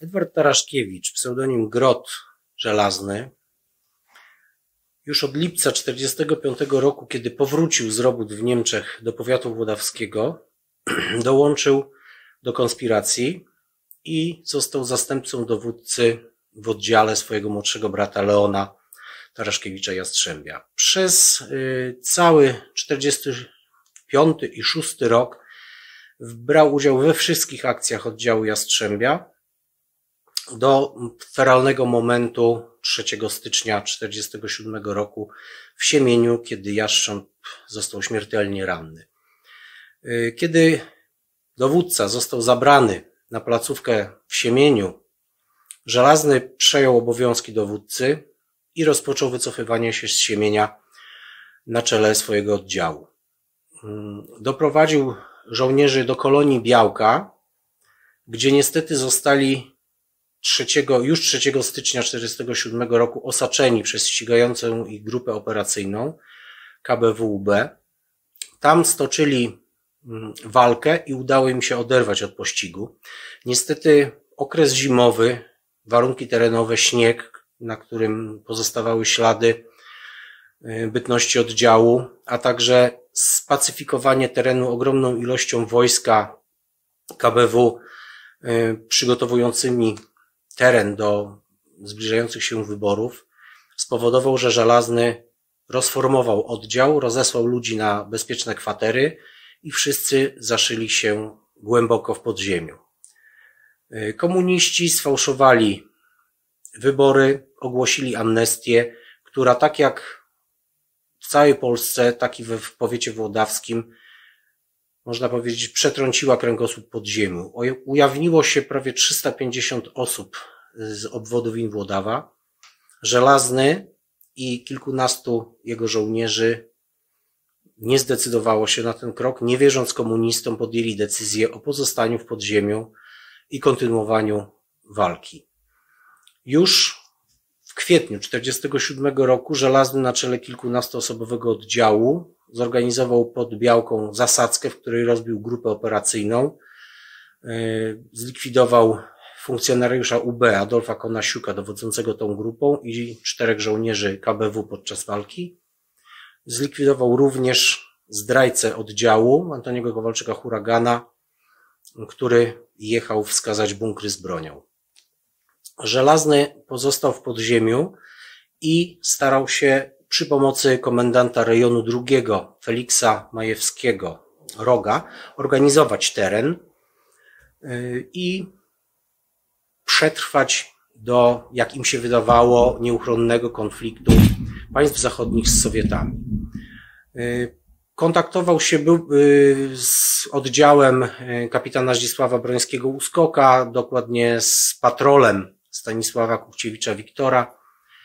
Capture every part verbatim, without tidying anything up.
Edward Taraszkiewicz, pseudonim Grot Żelazny, już od lipca tysiąc dziewięćset czterdziestego piątego roku, kiedy powrócił z robót w Niemczech do powiatu włodawskiego, dołączył do konspiracji i został zastępcą dowódcy w oddziale swojego młodszego brata Leona Taraszkiewicza Jastrzębia. Przez y, cały czterdziesty piąty i szósty rok brał udział we wszystkich akcjach oddziału Jastrzębia do feralnego momentu trzeciego stycznia tysiąc dziewięćset czterdziestego siódmego roku w Siemieniu, kiedy Jastrząb został śmiertelnie ranny. Kiedy dowódca został zabrany na placówkę w Siemieniu, Żelazny przejął obowiązki dowódcy i rozpoczął wycofywanie się z Siemienia na czele swojego oddziału. Doprowadził żołnierzy do kolonii Białka, gdzie niestety zostali trzeciego, już trzeciego stycznia tysiąc dziewięćset czterdziestego siódmego roku osaczeni przez ścigającą ich grupę operacyjną K B W U B. Tam stoczyli walkę i udało im się oderwać od pościgu. Niestety okres zimowy, warunki terenowe, śnieg, na którym pozostawały ślady bytności oddziału, a także spacyfikowanie terenu ogromną ilością wojska K B W przygotowującymi teren do zbliżających się wyborów, spowodował, że Żelazny rozformował oddział, rozesłał ludzi na bezpieczne kwatery i wszyscy zaszyli się głęboko w podziemiu. Komuniści sfałszowali wybory, ogłosili amnestię, która tak jak w całej Polsce, tak i w powiecie włodawskim, można powiedzieć, przetrąciła kręgosłup podziemiu. Ujawniło się prawie trzysta pięćdziesiąt osób z obwodu Win-Włodawa. Żelazny i kilkunastu jego żołnierzy nie zdecydowało się na ten krok. Nie wierząc komunistom, podjęli decyzję o pozostaniu w podziemiu i kontynuowaniu walki. Już w kwietniu tysiąc dziewięćset czterdziestego siódmego roku Żelazny na czele kilkunastoosobowego oddziału zorganizował pod Białką zasadzkę, w której rozbił grupę operacyjną, zlikwidował funkcjonariusza U B Adolfa Konasiuka, dowodzącego tą grupą, i czterech żołnierzy K B W podczas walki. Zlikwidował również zdrajcę oddziału Antoniego Kowalczyka Huragana, który jechał wskazać bunkry z bronią. Żelazny pozostał w podziemiu i starał się przy pomocy komendanta rejonu drugiego Feliksa Majewskiego Roga organizować teren i przetrwać do, jak im się wydawało, nieuchronnego konfliktu państw zachodnich z Sowietami. Kontaktował się był z oddziałem kapitana Zdzisława Brońskiego-Uskoka, dokładnie z patrolem Stanisława Kupciewicza-Wiktora.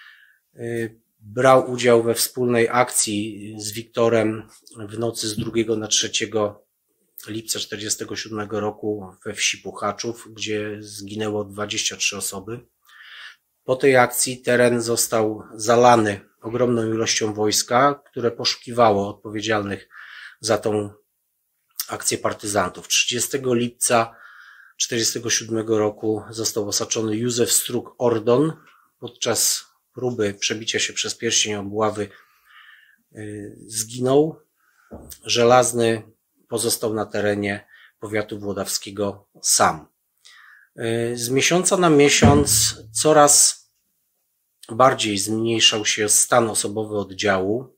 Brał udział we wspólnej akcji z Wiktorem w nocy z drugiego na trzeciego lipca tysiąc dziewięćset czterdziestego siódmego roku we wsi Puchaczów, gdzie zginęło dwadzieścia trzy osoby. Po tej akcji teren został zalany ogromną ilością wojska, które poszukiwało odpowiedzialnych za tą akcję partyzantów. trzydziestego lipca tysiąc dziewięćset czterdziestego siódmego roku został osaczony Józef Struk-Ordon. Podczas próby przebicia się przez pierścień obławy zginął. Żelazny pozostał na terenie powiatu włodawskiego sam. Z miesiąca na miesiąc coraz bardziej zmniejszał się stan osobowy oddziału.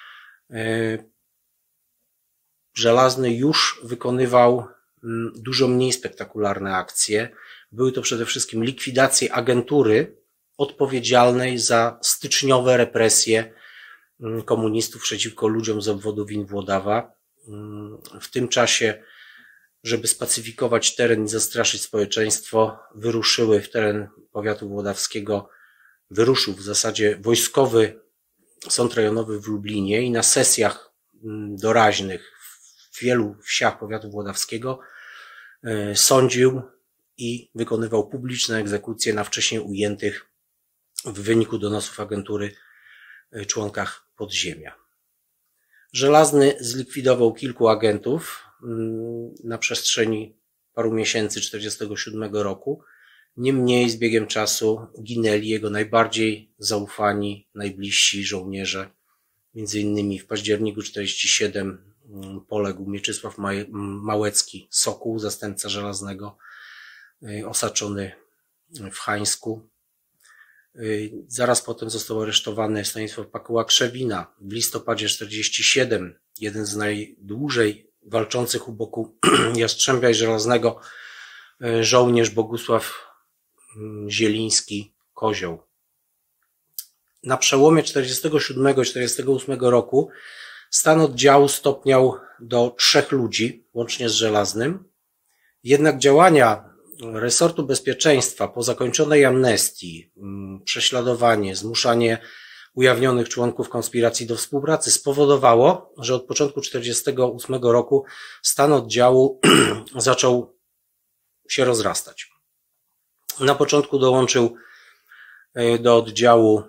Żelazny już wykonywał dużo mniej spektakularne akcje. Były to przede wszystkim likwidacje agentury odpowiedzialnej za styczniowe represje komunistów przeciwko ludziom z obwodu Win-Włodawa. W tym czasie, żeby spacyfikować teren i zastraszyć społeczeństwo, wyruszyły w teren powiatu włodawskiego, wyruszył w zasadzie wojskowy sąd rejonowy w Lublinie i na sesjach doraźnych w wielu wsiach powiatu włodawskiego sądził i wykonywał publiczne egzekucje na wcześniej ujętych w wyniku donosów agentury członkach podziemia. Żelazny zlikwidował kilku agentów na przestrzeni paru miesięcy tysiąc dziewięćset czterdziestego siódmego roku Niemniej z biegiem czasu ginęli jego najbardziej zaufani, najbliżsi żołnierze. Między innymi w październiku czterdziestym siódmym poległ Mieczysław Małecki, Sokół, zastępca Żelaznego, osaczony w Hańsku. Zaraz potem został aresztowany Stanisław Pakuła-Krzewina. W listopadzie czterdziestym siódmym jeden z najdłużej walczących u boku Jastrzębia i Żelaznego żołnierz Bogusław Zieliński-Kozioł. Na przełomie czterdziestego siódmego i czterdziestego ósmego roku stan oddziału stopniał do trzech ludzi, łącznie z Żelaznym. Jednak działania resortu bezpieczeństwa po zakończonej amnestii, prześladowanie, zmuszanie ujawnionych członków konspiracji do współpracy spowodowało, że od początku czterdziestego ósmego roku stan oddziału zaczął się rozrastać. Na początku dołączył do oddziału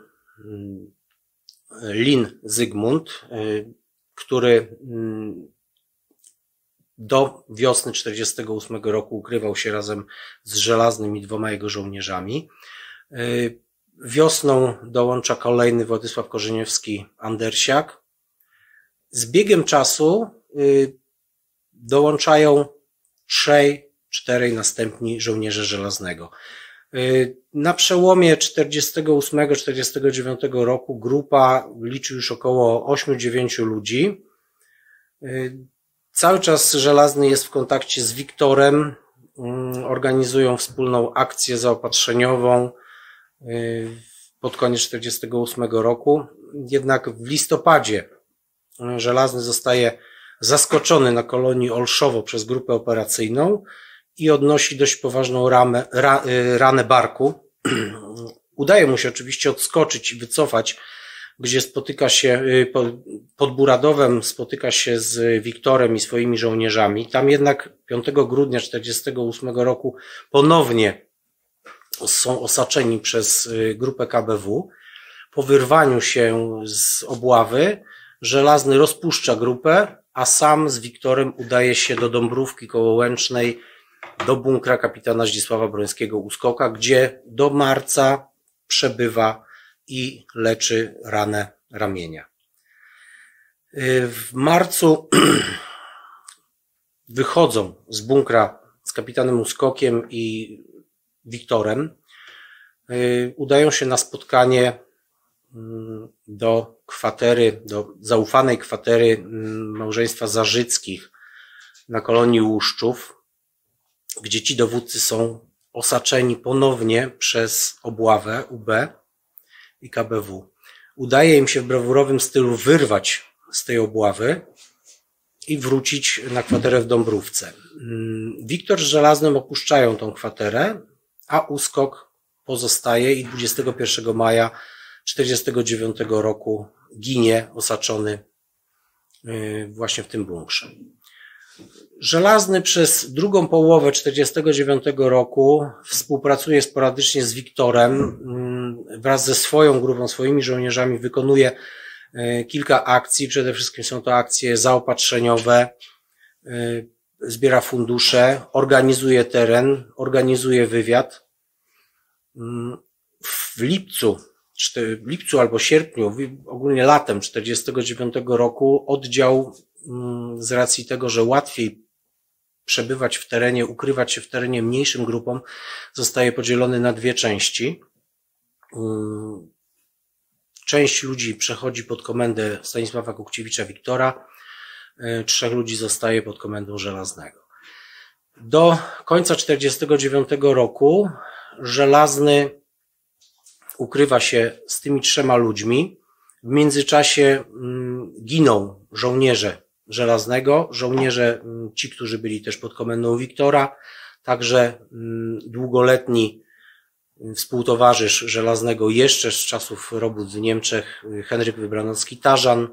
Lin Zygmunt, który do wiosny czterdziestego ósmego roku ukrywał się razem z Żelaznym i dwoma jego żołnierzami. Wiosną dołącza kolejny Władysław Korzeniewski-Andersiak. Z biegiem czasu dołączają trzej, czterej następni żołnierze Żelaznego. Na przełomie czterdziestego ósmego czterdziestego dziewiątego roku grupa liczy już około ośmiu dziewięciu ludzi. Cały czas Żelazny jest w kontakcie z Wiktorem, organizują wspólną akcję zaopatrzeniową pod koniec czterdziestego ósmego roku. Jednak w listopadzie Żelazny zostaje zaskoczony na kolonii Olszowo przez grupę operacyjną i odnosi dość poważną ramę, ra, ranę barku. Udaje mu się oczywiście odskoczyć i wycofać, gdzie spotyka się pod Buradowem, spotyka się z Wiktorem i swoimi żołnierzami. Tam jednak piątego grudnia czterdziestego ósmego roku ponownie są osaczeni przez grupę K B W. Po wyrwaniu się z obławy Żelazny rozpuszcza grupę, a sam z Wiktorem udaje się do Dąbrówki koło Łęcznej, do bunkra kapitana Zdzisława Brońskiego u Skoka, gdzie do marca przebywa i leczy ranę ramienia. W marcu wychodzą z bunkra z kapitanem Uskokiem i Wiktorem. Udają się na spotkanie do kwatery, do zaufanej kwatery małżeństwa Zarzyckich na kolonii Łuszczów, gdzie ci dowódcy są osaczeni ponownie przez obławę U B i K B W. Udaje im się w brawurowym stylu wyrwać z tej obławy i wrócić na kwaterę w Dąbrówce. Wiktor z Żelaznym opuszczają tą kwaterę, a Uskok pozostaje i dwudziestego pierwszego maja czterdziestego dziewiątego roku ginie osaczony właśnie w tym bunkrze. Żelazny przez drugą połowę czterdziestego dziewiątego roku współpracuje sporadycznie z Wiktorem. Wraz ze swoją grupą, swoimi żołnierzami wykonuje kilka akcji. Przede wszystkim są to akcje zaopatrzeniowe, zbiera fundusze, organizuje teren, organizuje wywiad. W lipcu, w lipcu albo sierpniu, ogólnie latem czterdziestego dziewiątego roku oddział z racji tego, że łatwiej przebywać w terenie, ukrywać się w terenie mniejszym grupom, zostaje podzielony na dwie części. Część ludzi przechodzi pod komendę Stanisława Kukciewicza-Wiktora, trzech ludzi zostaje pod komendą Żelaznego. Do końca czterdziestego dziewiątego roku Żelazny ukrywa się z tymi trzema ludźmi. W międzyczasie giną żołnierze Żelaznego, żołnierze ci, którzy byli też pod komendą Wiktora, także długoletni współtowarzysz Żelaznego jeszcze z czasów robót w Niemczech, Henryk Wybranowski-Tarzan.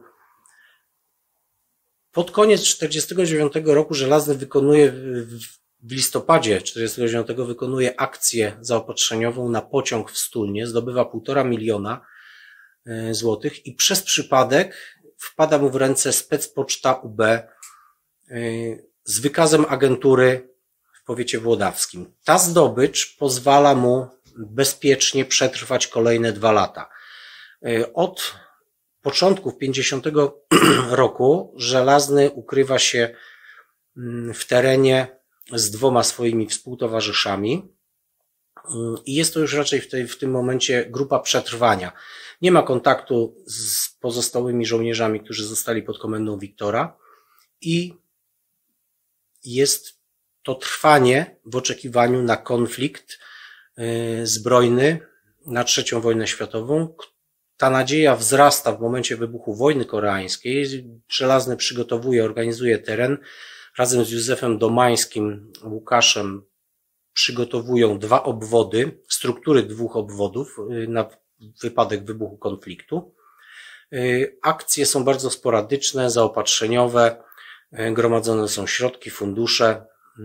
Pod koniec czterdziestego dziewiątego roku Żelazny wykonuje, w listopadzie czterdziestego dziewiątego wykonuje akcję zaopatrzeniową na pociąg w Stulnie, zdobywa półtora miliona złotych i przez przypadek wpada mu w ręce specpoczta U B z wykazem agentury w powiecie włodawskim. Ta zdobycz pozwala mu bezpiecznie przetrwać kolejne dwa lata. Od początków pięćdziesiątego roku Żelazny ukrywa się w terenie z dwoma swoimi współtowarzyszami i jest to już raczej w, tej, w tym momencie grupa przetrwania. Nie ma kontaktu z pozostałymi żołnierzami, którzy zostali pod komendą Wiktora i jest to trwanie w oczekiwaniu na konflikt zbrojny, na trzecią wojnę światową. Ta nadzieja wzrasta w momencie wybuchu wojny koreańskiej. Żelazny przygotowuje, organizuje teren. Razem z Józefem Domańskim, Łukaszem przygotowują dwa obwody, struktury dwóch obwodów na wypadek wybuchu konfliktu. Akcje są bardzo sporadyczne, zaopatrzeniowe, gromadzone są środki, fundusze.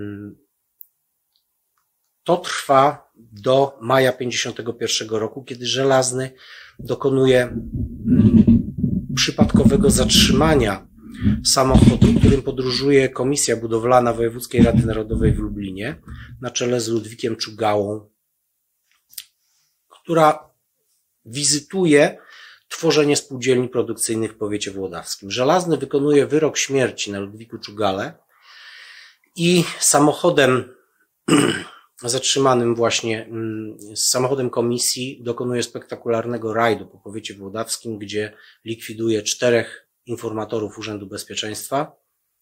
To trwa do maja pięćdziesiątego pierwszego roku, kiedy Żelazny dokonuje przypadkowego zatrzymania samochodu, którym podróżuje Komisja Budowlana Wojewódzkiej Rady Narodowej w Lublinie na czele z Ludwikiem Czugałą, która wizytuje tworzenie spółdzielni produkcyjnych w powiecie włodawskim. Żelazny wykonuje wyrok śmierci na Ludwiku Czugale i samochodem zatrzymanym właśnie, z samochodem komisji dokonuje spektakularnego rajdu po powiecie włodawskim, gdzie likwiduje czterech informatorów Urzędu Bezpieczeństwa.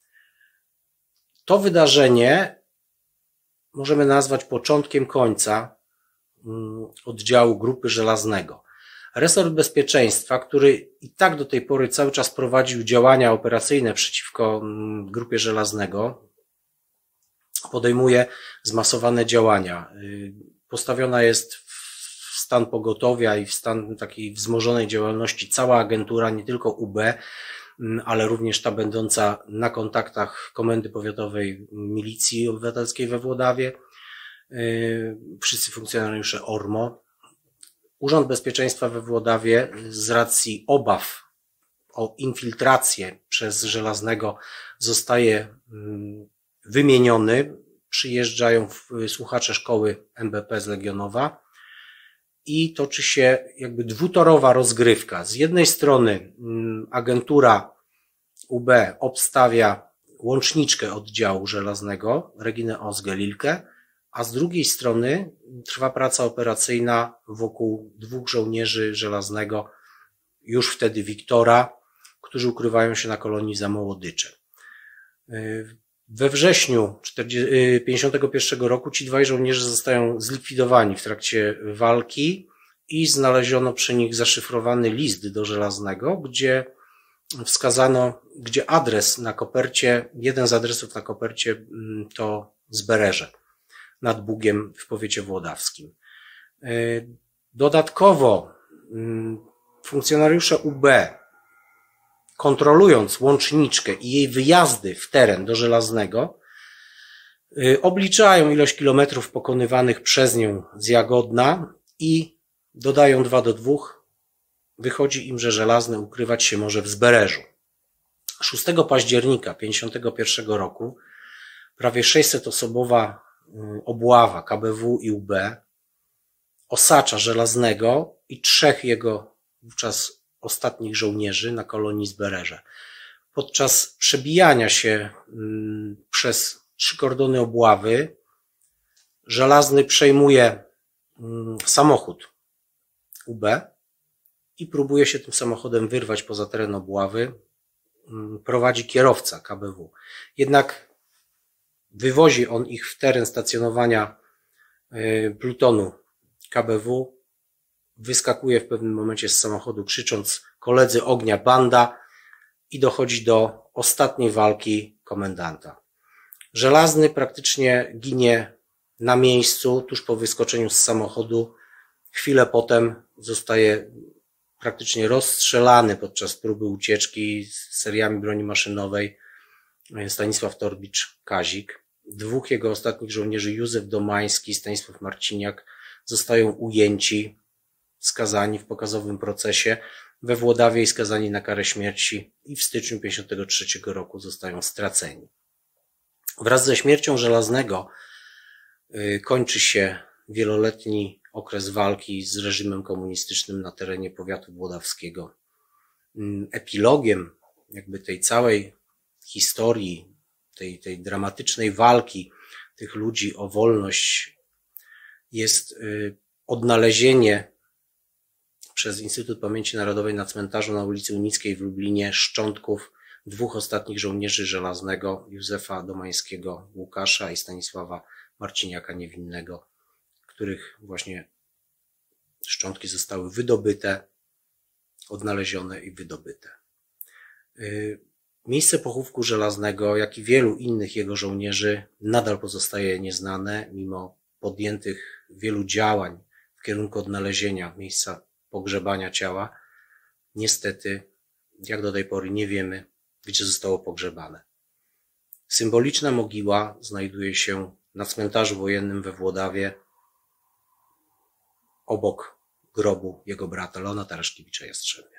To wydarzenie możemy nazwać początkiem końca oddziału Grupy Żelaznego. Resort Bezpieczeństwa, który i tak do tej pory cały czas prowadził działania operacyjne przeciwko Grupie Żelaznego, podejmuje zmasowane działania. Postawiona jest w stan pogotowia i w stan takiej wzmożonej działalności cała agentura, nie tylko U B, ale również ta będąca na kontaktach Komendy Powiatowej Milicji Obywatelskiej we Włodawie, wszyscy funkcjonariusze O R M O. Urząd Bezpieczeństwa we Włodawie z racji obaw o infiltrację przez Żelaznego zostaje wymieniony. Przyjeżdżają słuchacze szkoły M B P z Legionowa i toczy się jakby dwutorowa rozgrywka. Z jednej strony agentura U B obstawia łączniczkę oddziału Żelaznego, Reginę Ozge-Lilkę, a z drugiej strony trwa praca operacyjna wokół dwóch żołnierzy Żelaznego, już wtedy Wiktora, którzy ukrywają się na kolonii za Mołodycze. We wrześniu pięćdziesiątego pierwszego roku ci dwaj żołnierze zostają zlikwidowani w trakcie walki i znaleziono przy nich zaszyfrowany list do Żelaznego, gdzie wskazano, gdzie adres na kopercie, jeden z adresów na kopercie to Zbereże nad Bugiem w powiecie włodawskim. Dodatkowo funkcjonariusze U B, kontrolując łączniczkę i jej wyjazdy w teren do Żelaznego, obliczają ilość kilometrów pokonywanych przez nią z Jagodna i dodają dwa do dwóch. Wychodzi im, że Żelazny ukrywać się może w Zbereżu. szóstego października pięćdziesiątego pierwszego roku prawie sześćsetosobowa obława K B W i U B osacza Żelaznego i trzech jego wówczas ostatnich żołnierzy na kolonii Zbereże. Podczas przebijania się przez trzy kordony obławy Żelazny przejmuje samochód U B i próbuje się tym samochodem wyrwać poza teren obławy. Prowadzi kierowca K B W. Jednak wywozi on ich w teren stacjonowania plutonu K B W. Wyskakuje w pewnym momencie z samochodu, krzycząc: koledzy ognia, banda, i dochodzi do ostatniej walki komendanta. Żelazny praktycznie ginie na miejscu, tuż po wyskoczeniu z samochodu. Chwilę potem zostaje praktycznie rozstrzelany podczas próby ucieczki z seriami broni maszynowej Stanisław Torbicz-Kazik. Dwóch jego ostatnich żołnierzy, Józef Domański i Stanisław Marciniak, zostają ujęci, skazani w pokazowym procesie we Włodawie i skazani na karę śmierci, i w styczniu pięćdziesiątego trzeciego roku zostają straceni. Wraz ze śmiercią Żelaznego kończy się wieloletni okres walki z reżimem komunistycznym na terenie powiatu włodawskiego. Epilogiem jakby tej całej historii, tej, tej dramatycznej walki tych ludzi o wolność jest odnalezienie przez Instytut Pamięci Narodowej na cmentarzu na ulicy Unickiej w Lublinie szczątków dwóch ostatnich żołnierzy Żelaznego, Józefa Domańskiego Łukasza i Stanisława Marciniaka Niewinnego, których właśnie szczątki zostały wydobyte, odnalezione i wydobyte. Miejsce pochówku Żelaznego, jak i wielu innych jego żołnierzy nadal pozostaje nieznane, mimo podjętych wielu działań w kierunku odnalezienia miejsca pogrzebania ciała. Niestety, jak do tej pory nie wiemy, gdzie zostało pogrzebane. Symboliczna mogiła znajduje się na cmentarzu wojennym we Włodawie, obok grobu jego brata Leona Taraszkiewicza Jastrzębia.